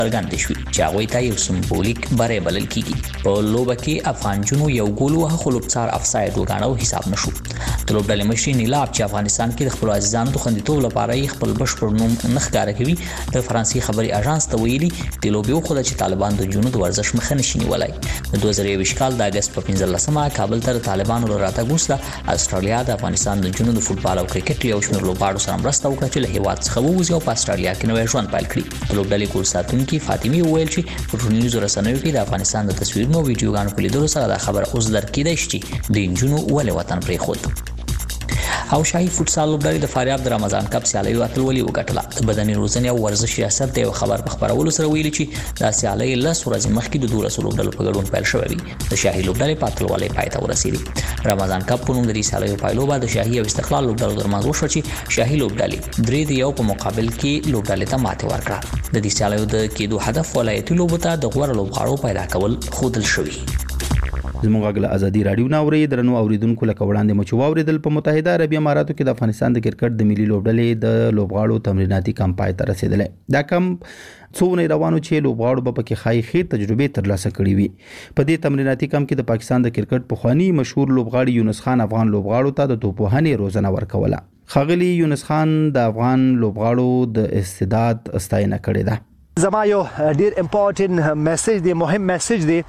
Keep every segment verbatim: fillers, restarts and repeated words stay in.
څرګند شوي چې هغوی ته یو سمبولیک بری بلل کیږي. په لوبه کې افغان جنو یو ګول وهه خو لوبڅار افساید وګاڼه حساب نشو. د لوبډلې مشر نیلا چې افغانستان کې د خپل عزیزانو د خوندیتوب لپاره یې خپل بشپړ نوم نه ښکاره کوي د فرانسې خبري اژانس ته ویلي د لوبې وخوده چې طالبان د جنو د ورزش مخه نشي نیولای. د دوه زره یوویشت کال د اګست په پنځلسمه کابل ته د طالبانو له راتګ وروسته استرالیا د افغانستان د جنو د فوټبال او کرکټ یو شمېر لوبغاړو سره مرسته وکړه چې له هېواد څخه ووځي او په استرالیا کې نوی ژوند پیل کړي. د لوبډلې ګول ساتونکي فاطمي وویل چې په ټولنیزو رسنیو کې د افغانستان د تصویرونو او ویډیوګانو په لیدلو سره دا خبره اوس درک کېدای شي چې د نجونو ولې وطن پرېښود. او شاهي فوټسال لوبډلې د فاریاب د رمضان کپ سیالیو اتلولي وګټله. د بدني روزنې او ورزش ریاست د یو خبر په خبرولو سره ویلي چې دا سیالۍ لس ورځې مخکې د دولسو لوبډلو په ګډون پیل شوې وي. د شاهي لوبډلې په اتلولۍ پای ته ورسېدې. رمضان کپ په نوم د دې سیالیو پایلوبه د شاهي او استقلال لوبډلو ترمنځ وشوه چې شاهي لوبډلې درې د یو په مقابل کې لوبډلې ته ماتې ورکړه. د دې سیالیو د کېدو هدف ولایتي لوبو ته د غوره لوبغاړو پیدا کول ښودل شوي. زموږ غږ له ازادي رادیو ناوري درنو اوریدونکو لکه وړاندې مو چې واوریدل په متحده عربی اماراتو کې د افغانستان د کرکټ د ملي لوبډلې د لوبغاړو تمریناتي کمپ پای ته رسیدلی. دا کمپ څونه روانو چې لوبغاړو په کې خای خیر تجربه ترلاسه کړې وي. په دې تمریناتي کمپ کې د پاکستان د کرکټ پخوانی مشهور لوبغاړي یونس خان افغان لوبغاړو ته د توپوهنې روزنه ورکوله. خاغلی یونس خان د افغان لوبغاړو د استعداد ستاینه کړې ده. زما یو ډیر امپورټنت میسج دی، مهم میسج دی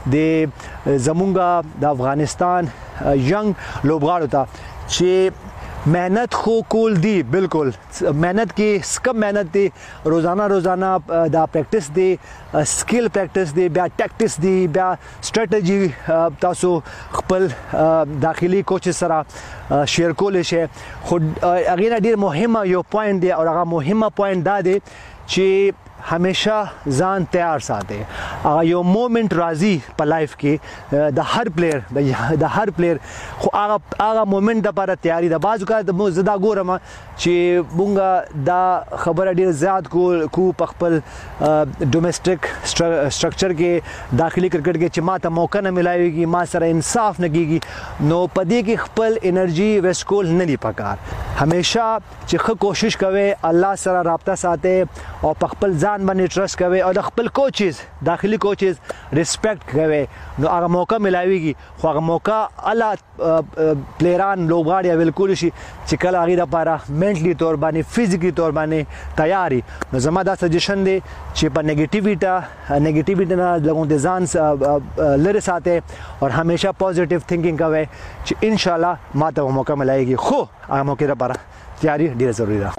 د زمونږ د افغانستان ینګ لوبغاړو ته چې مهنت خو کول دی، بالکل مهنت کې سکم مهنت دی، روزانه روزانه دا پریکټس دی، سکل پریکټس دی، بیا ټیکټکس دی، بیا سټریټجی تاسو خپل داخلي کوچ سره شیر کول شي. خو هغه ډیر مهمه یو پوینټ دی او هغه مهمه پوینټ دا دی چې همیشه ځان تیار ساتي. هغه یو مومنت راځي په لایف کې د هر پلیر د هر پلیر خو هغه هغه مومنت د لپاره تیاری د بازو کا د زدا ګورم چې مونږه دا خبره ډیر زیات کو کو په خپل ډومېسټک سټرکچر کې داخلي کرکټ کې چې ماته موقع نه ملایوي، ما سره انصاف نه کیږي، نو پدې کې خپل انرژي ویسټ کول نه دی پکار. همیشه چې ښه کوشش کوي، الله سره رابطه ساتي او په خپل ځان باندې ټرست کوي او د خپل کوچز داخلي کوچز ریسپیکټ کوي، نو هغه موقع ملایويږي. خو هغه موقع الله پلیران لوبغاړي بالکل شي چې کله هغه لپاره منټلی تور باندې فزیکلی تور باندې تیاری. نو زما دا سجیشن دی چې په نیگیټیویټا نیگیټیویټا نه لګون د ځان لری ساتي او همیشه پوزټیو تھینکینګ کوي چې ان شاء الله ماته موقع ملایويږي. خو هغه موقع لپاره تیاری ډیره ضروری ده.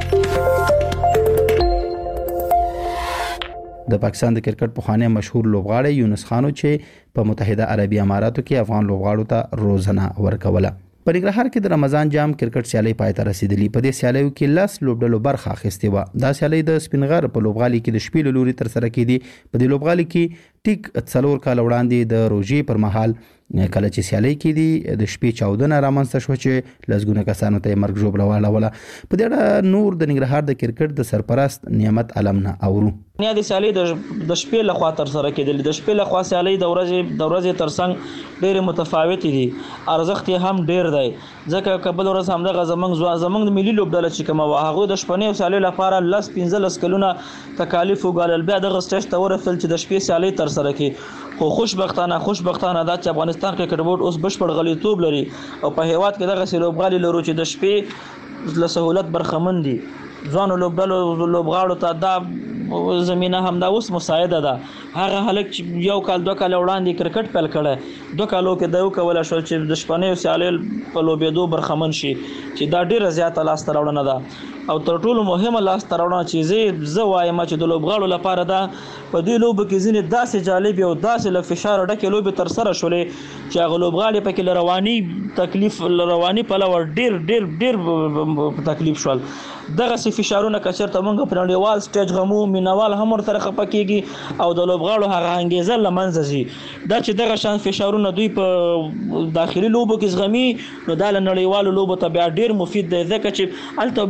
د پاکستان د کرکټ پخوانی مشهور لوبغاړی یونس خانو چې په متحده عربی اماراتو کې افغان لوبغاړو ته روزنه ورکوله. په ننګرهار کې د رمضان جام کرکټ سیالي پای ته رسیدلی. په دې سیالیو کې لس لوبډلو برخه اخیستې و. دا سیالي د سپینغر په لوبغالي کې د شپې لوري تر سره کېدی. په دې لوبغالي کې ټیک څلور کال وړاندې د روژې پر مهال کله چې سیالي کېدی د شپې چاودنه رامنځته شو چې لسګونه کسانو ته مرګ ژوبله واړوله. په دې اړه نور د ننګرهار د کرکټ د سرپرست نعمت علم نه اورو. نه د سیالي د شپې له خوا تر سره کېدل. د شپې له خوا سیالي د ورځې د ورځې ترڅنګ ډېر متفاوت دي، ارزښت یې هم ډېر دی، ځکه کبل ورځ هم دغه زمنګ زمنګ د ملي لوبډله چې کومه وه هغه د شپنې سیالي لپاره لس پنځلس کلونه تکالیف وګالل، بیا دغه سټیج ته ورسېدل چې د شپې سیالي تر سره کړي. خو خوشبختانه خوشبختانه دا چې افغانستان کرکټ بورډ اوس بشپړ غلیتوب لري او په هیواد کې دغه لوبغالي لرو چې د شپې له سہولت برخمن دي. ځوانو لوبډلو لوبغاړو ته دا زمينه هم دا اوس مساعده ده. هغه هلک چې یو کال دوه کال وړاندې کرکټ پیل کړه، دوه کالو کې دا یو کول شو چې د شپنې سیالي په لوبېدو برخمن شي، چې دا ډیره زیاته لاسته راوړنه ده. او تر ټولو مهمه لاسته راوړنه چې زه وایم چې د لوبغاړو لپاره ده په دې لوبو کې ځینې داسې جالب او داسې له فشار ډکې لوبې تر سره شولې چې هغه لوبغاړي پکې له رواني تکلیف له رواني پلوه ډیر ډیر ډیر تکلیف شول. دغه سي فشارونه کچرته مونږ په نړیوال سټیج غمو مینوال هم ورته خپه کیږي او د لوبغاړو هغه انګیزه لمنځه ځي. دا چې دغه شان فشارونه دوی په داخلي لوبو کې زغمي، نو دا له نړیوالو لوبو ته بیا ډیر مفید دی، ځکه چې الته بیا مونږ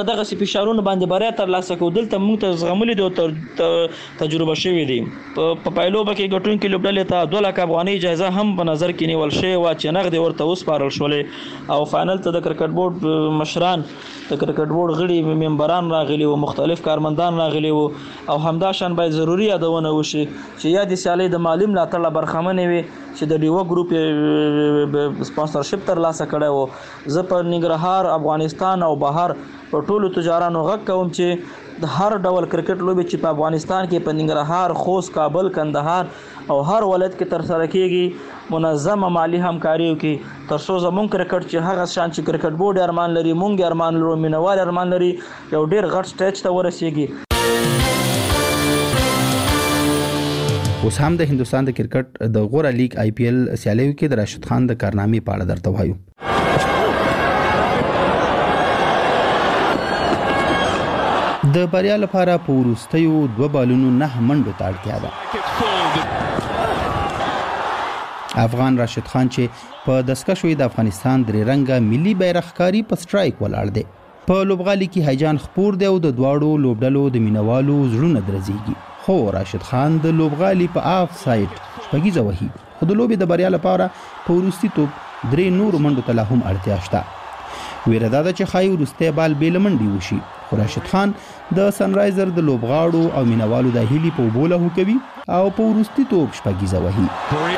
دغه سي فشارونه باندې بریا تر لاسه کو دلته موږ ته زغملې دي تجربه شوې دي په پایلوبه کې ګټونکو لوبډلې ته دوه لک افغاني جایزه هم په نظر کې نیول شوې و چې نغد ورته وسپارل شولې او فائنل ته د کرکټ بورډ مشران د کرکټ بورډ غړي ممبران راغلي او مختلف کارمندان راغلي او همدا شان باید ضروري یادونه وشي چې یا د سیالي د مالی ملاتړ لا برخمنې وي چې د ډیو ګروپ سپانسرشپ تر لاسه کړی و زه په ننګرهار افغانستان او بهر په ټولو تجارانو غږ کوم چې د هر ډول کرکټ لوبي چې په افغانستان کې په ننګرهار خوست کابل کندهار او هر ولایت کې تر سره کیږي منظمه مالی همکاري وکړي تر څو زموږ کرکټ چې هغه شان چې کرکټ بورډ ارمان لري مونږ ارمان لرو مینوال ارمان لري یو ډیر غټ سټیج ته ورسیږي. اوس هم د هندستان د کرکټ د غوره لیگ آی پی ایل سیالیو کې د راشد خان د کارنامې په اړه درته وایو. د بریا لپاره په وروستیو دوه بالونو نه منډو ته اړتیا ده. افغان راشد خان چې په دسکشوي د افغانستان درې رنګه ملي بیرغکاری په سټرایک ولاړ دی. په لوبغالي کې هیجان خپور دی او د دواړو لوبډلو د مینوالو زړونه درزيږي. خو راشد خان د لوبغالي په آف ساید شپږیزه وهي خو د لوبې د بریا لپاره په وروستي توپ درې نور منډو ته لا هم اړتیا شته. ویره دا ده چې ښایي وروستی بال بې له منډې وشي خو راشد خان د سنرایزر د لوبغاړو او مینوالو د هیلې په اوبو لاهو کوي او په وروستي توپ شپږیزه وهي.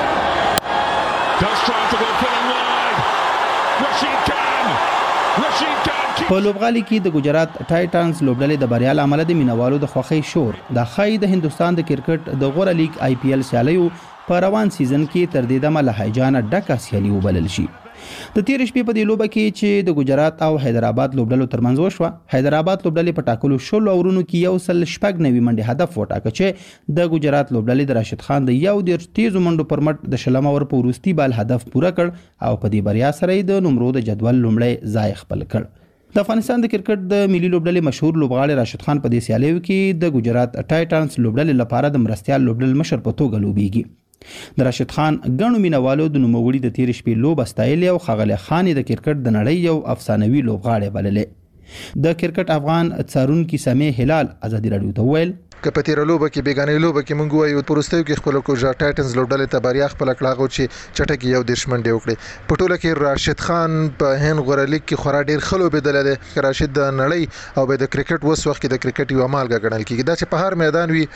په لوبغالي کې د ګجرات ټایټنز لوبډلې د بریا لامل د مینوالو د خوښۍ شور د خای د هندستان د کرکټ د غوره لیگ آی پی ایل سیالیو په روان سیزن کې تر دې دمه له هیجان ډکه سیالي وبلل شي. د تیر شپې په دې لوبه کې چې د ګجرات او حیدرآباد لوبډلو ترمنځ وشوه حیدرآباد لوبډلې په ټاکلو شل اورونو کې یو سل شپږ نوي منډې هدف وټاکه چې د ګجرات لوبډلې د راشد خان د یو ډیر تیزو منډو پر مټ د شلم اور په وروستي بال هدف پوره کړ او په دې بریا سره د نمرو د جدول لومړی ځای خپل کړ. د افغانستان د کرکټ د ملي لوبډلې مشهور لوبغاړي راشد خان په دې سیالیو کې د ګجرات ټایټنز لوبډلې لپاره د مرستیال لوبډل مشر په توګه لوبېږي. د راشد خان غنو مینوالو د نوموړي د تیر شپې لوب استایل او خغله خان د کرکټ د نړۍ یو افسانوي لوبغاړی بللې. د کرکټ افغان څارونکو سمې هلال ازادي رادیو ته ویل که په تیر لوبه کې بیګانې لوبه کې مونږ وایو پرستیو کې خپل کوجا ټایټنز لوبډلې ته بریا خپل کړهغو چې چټک یو دشمن دی وکړي. په ټوله کې راشد خان په هند غوړه لیگ کې خورا ډیر خلو بدل دی. راشد د نړۍ او د کرکټ وس وخت د کرکټ یو مالګه ګڼل کیږي دا چې په هر میدان وي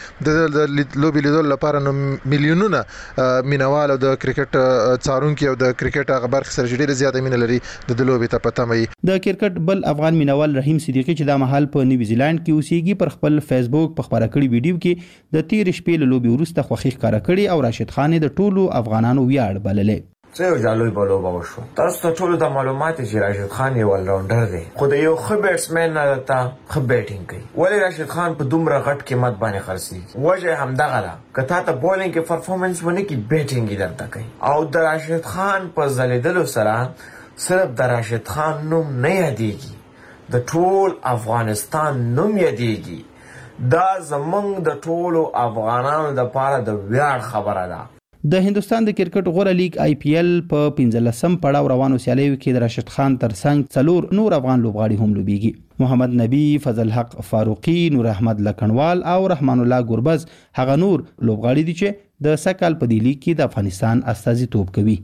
د لوبي لیدل لپاره نو میلیونونه مینوال د کرکټ څارونکو او د کرکټ خبر سره ډیر زیاته مینه لري د لوبي ته پته مې. د کرکټ بل افغان مینوال رحیم صدیقی چې د محل په نیوزیلند کې اوسېږي پر خپل فیسبوک په خبره کړي ویډیو کې د تیر شپې له لوبي وروسته خوښي ښکارا کړي او راشد خان د ټولو افغانانو ویاړ بللې. څه یو جالوی بلوبه وشو. تاسو ته ټولو د معلومات چې راشد خان یو راونډر دی خو د یو ښه بیټسمن نه ته ښه بیټینګ کوي. ولی راشد خان په دومره غټ قیمت باندې خرڅي وجه همدغه ده که تا ته بولینګ کې پرفورمنس ونه کی بیټینګ یې درته کوي او د راشد خان په ځلیدلو سره صرف د راشد خان نوم نه یادېږي د ټول افغانستان نوم یادېږي. دا زمونږ د ټولو افغانانو لپاره د ویاړ خبره ده. د هندستان د کرکټ غوره لیگ آی پی ایل په پنځلسم پړاو روانو سیالیو کې د راشد خان ترڅنګ څلور نور افغان لوبغاړي هم لوبېږي. محمد نبی، فضل حق فاروقي، نور احمد لکنوال او رحمان الله ګوربز هغه نور لوبغاړي دي چې د سکهال په دې لیگ کې د افغانستان استازیتوب کوي.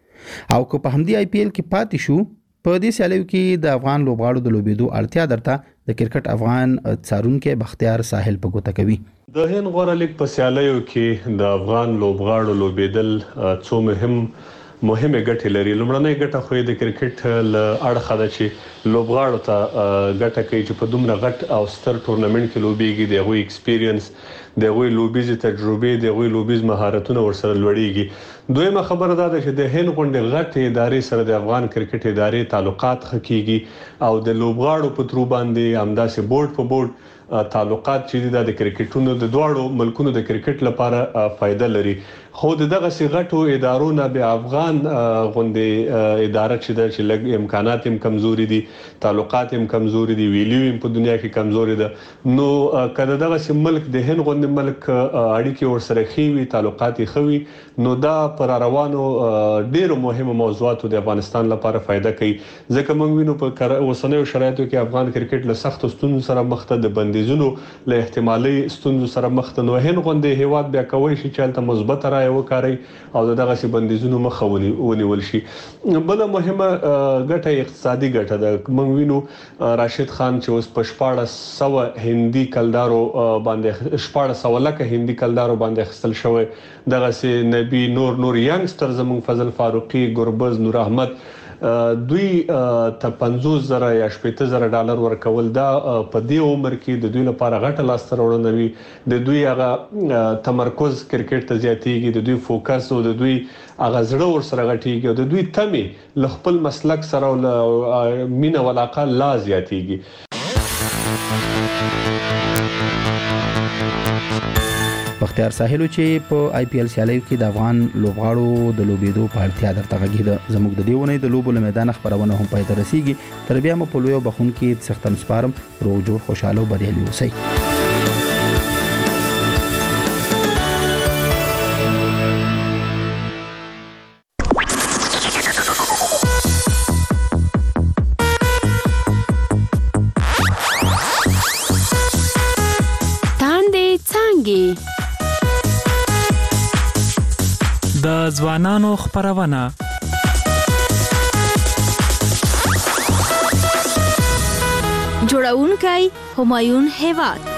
او که په همدې آی پی ایل کې پاتې شو په دې سیالیو کې د افغان لوبغاړو د لوبېدو اړتیا درته د کرکټ افغان څارونکو بختیار ساحل په ګوته کوي. د هند غوړه لیگ په سیالیو کې د افغان لوبغاړو لوبېدل څو مهم مهمه ګټې لري. لومړنۍ ګټه خو د کرکټ ل اړخه ده چې لوبغاړو ته ګټه کوي چې په دومره غټ او ستر ټورنمنت کې لوبېږي د غوي ایکسپیرینس د غوي لوبیز تجربه د غوي لوبیز مهارتونه ورسره لوړیږي. دویمه خبره ده چې د هند غونډې غټ ادارې سره د افغان کرکټ ادارې تعلقات خکېږي او د لوبغاړو په ترو باندې همداسې بورډ په بورډ تعلقات چې د کرکټونو د دواړو ملکونو د کرکټ لپاره فائدہ لري. خو دغه سي غټو ادارو نه به افغان غوندې اداره چې د چې لګ امکانات هم کمزوري دي تعلقات هم کمزوري دي ویلیو هم په دنیا کې کمزوري ده نو کله دغه سي ملک د هند غوندې ملک اړیکې ورسره خېوي تعلقات خوي نو دا پر روانو ډیرو مهمه موضوعاتو د افغانستان لپاره فائدہ کوي ځکه موږ وینو په اوسنیو شرایطو کې افغان کرکټ له سخت ستونزو سره مخ ته د بندیزونو له احتمالي ستونزو سره مخ ته نو هند غوندې هیواد بیا کوي چې چلته مثبت رائے وکړي او دغه سي بندیزونو مخه ونیول شي بل مهمه ګټه اقتصادي ګټه ده موږ وینو راشد خان چې اوس په شپاړس سوه هندي کلدارو باندې شپاړس سوه لکه هندي کلدارو باندې خپل شوی دغه سي نبی نور نور ینګستر زمون فضل فاروقي ګربز نور احمد دوی ته پنځوس زره یا شپږ زره ډالر ورکول دا په دې عمر کې د دوی لپاره غټه لاسته راوړنه وي د دوی هغه تمرکز کرکټ ته زیاتېږي د دوی فوکس او د دوی هغه زړه ور سره غټيږي او د دوی تمه ل خپل مسلک سره او مینه ولاقه لا زیاتېږي بختیار ساحلو چې په آی پی ایل سیالیو کې د افغان لوبغاړو د لوبېدو په اړتیا درته غږیده زموږ د دیونه د لوبو له میدان خبرونه هم پای ته رسیږي تر بیا مو په لویو بخون کې سختن سپارم روغ جوړ خوشاله او بریالي اوسئ د ځوانانو خبرونه جوړونکي همایون هیواد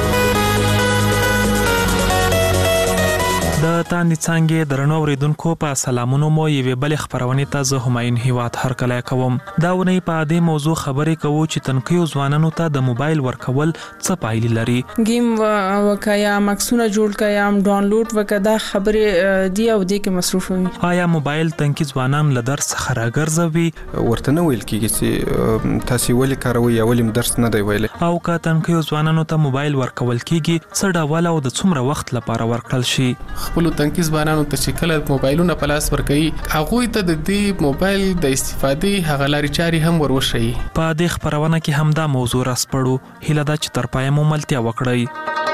د تاندې څنګه درنو اوریدونکو په سلامونو مو یوه بل خبرونه ته زه همایون هیواد هر کله کوم دا ونی په دې موضوع خبرې کوو چې تنقیو ځوانانو ته د موبایل ورکول څه پایلې لري گیم وکیا مکسونه جوړ کیا ډاونلوډ وکدا خبرې دی او دې کې مصروف وي آیا موبایل تنقی ځوانان له درس څخه راګرځوي ورته نه ویل کیږي چې تاسو ولې کاروي یا ولې درس نه دی ویل او کا تنقیو ځوانانو ته موبایل ورکول کیږي څه ډول او د څومره وخت لپاره ورکړل شي خپل تنکیز بانانو ته چې کله موبایلونه په لاس ورکړي هغه ته د دې موبایل د استفادې هغه لاري چاري هم وروشي په دې خبرونه کې هم دا موضوع راسپړو هله دا چې تر پای مو ملتیا وکړي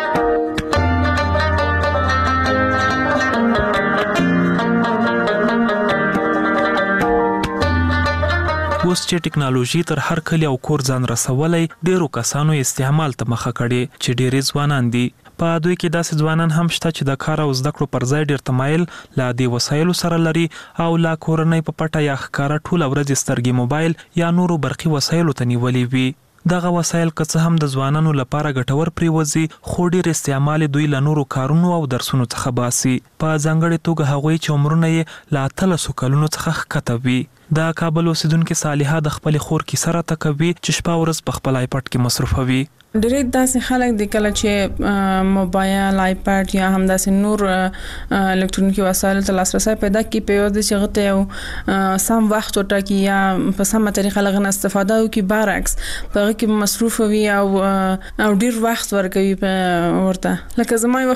اوس چې ټکنالوژي تر هر کلی او کور ځان رسولې ډیرو کسانو استعمال ته مخه کړي چې ډیری ځوانان دي په دوی کې داسې ځوانان هم شته چې د کار او زده کړو پر ځای ډیر تمایل لا دی وسایلو سره لري او لا کورنۍ په پټه یا ښکارا ټول ورځ سترګې موبایل یا نورو برقي وسایلو ته نیولې وي دغه وسایل که څه هم د ځوانانو لپاره ګټور پریوزي خو ډیر استعمال دوی له نورو کارونو او درسونو څخه باسي په ځانګړي توګه هغوی چې عمرونه یې لا اتلسو کلونو څخه ښکته وي د کابل اوسیدونکو صالحه د خپل خور کې سره تکوي چې شپه ورځ په خپل آیپډ کې مصروفوي ډېر داسې خلک د کله چې موبایل آیپډ یا هم داسې نور الکترونیکي وسایل ته لاسرسي پیدا کی په یوه چې غته یو سم وخت ورټاکي یا په سمه طریقه لغنه استفاده وکي برعکس په هغه کې مصروف وي او او ډېر وخت ورکوي ورته لکه زما